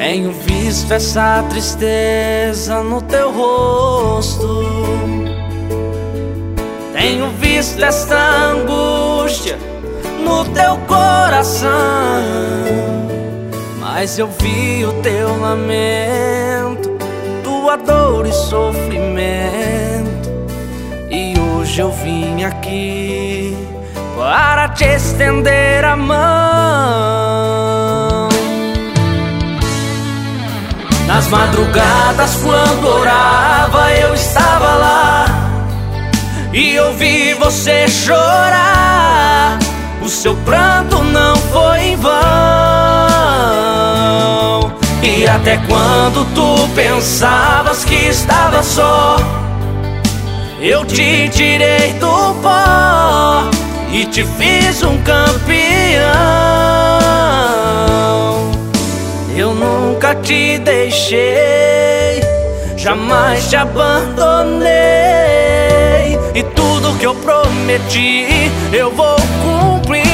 Tenho visto essa tristeza no teu rosto, tenho visto esta angústia no teu coração, mas eu vi o teu lamento, tua dor e sofrimento, e hoje eu vim aqui para te estender a mão. Nas madrugadas quando orava eu estava lá e ouvi você chorar. O seu pranto não foi em vão, e até quando tu pensavas que estava só, eu te tirei do pó e te fiz um campeão. Eu nunca te deixei, jamais te abandonei, e tudo que eu prometi eu vou cumprir.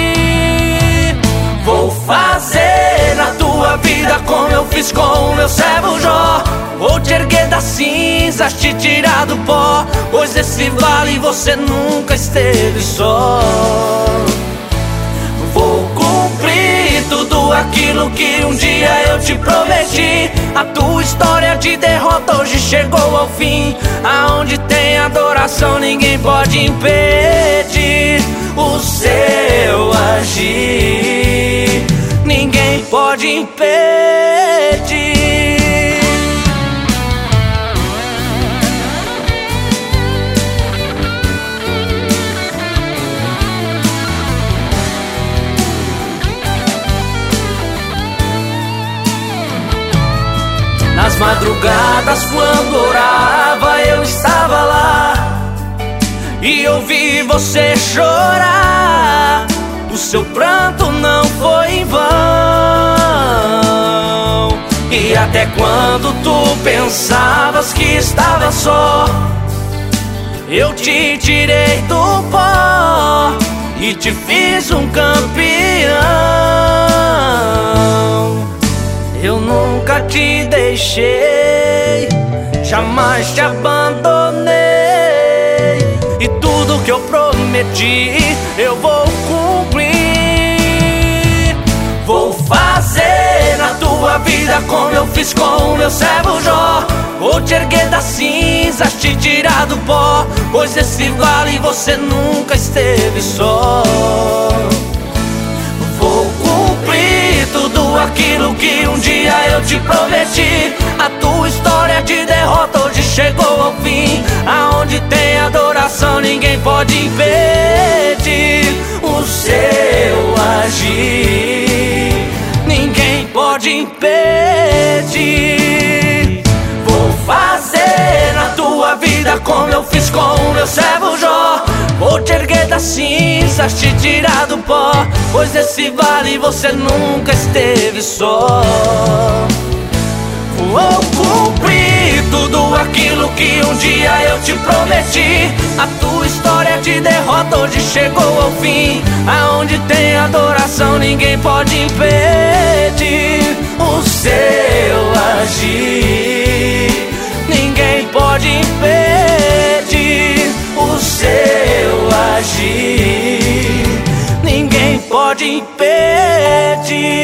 Vou fazer na tua vida como eu fiz com o meu servo Jó. Vou te erguer das cinzas, te tirar do pó, pois nesse vale você nunca esteve só. Vou cumprir tudo aquilo que um dia eu te prometi. A tua história de derrota hoje chegou ao fim. Aonde tem adoração ninguém pode impedir o seu agir, ninguém pode impedir. Nas madrugadas quando orava eu estava lá e ouvi você chorar. O seu pranto não foi em vão, e até quando tu pensavas que estava só, eu te tirei do pó e te fiz um campeão. Eu nunca te deixei, jamais te abandonei, e tudo que eu prometi eu vou cumprir. Vou fazer na tua vida como eu fiz com o meu servo Jó. Vou te erguer das cinzas, te tirar do pó, pois nesse vale você nunca esteve só. Vou cumprir tudo aquilo que um dia eu te prometi. A tua história de derrota hoje chegou ao fim. Aonde tem adoração ninguém pode impedir o seu agir, ninguém pode impedir. Vou fazer na tua vida como eu fiz com o meu servo Jó. Vou te erguer das cinzas, te tirar do pó, pois nesse vale você nunca esteve só. Vou cumprir tudo aquilo que um dia eu te prometi. A tua história de derrota hoje chegou ao fim. Aonde tem adoração ninguém pode impedir o seu agir, ninguém pode impedir o seu agir, ninguém pode impedir.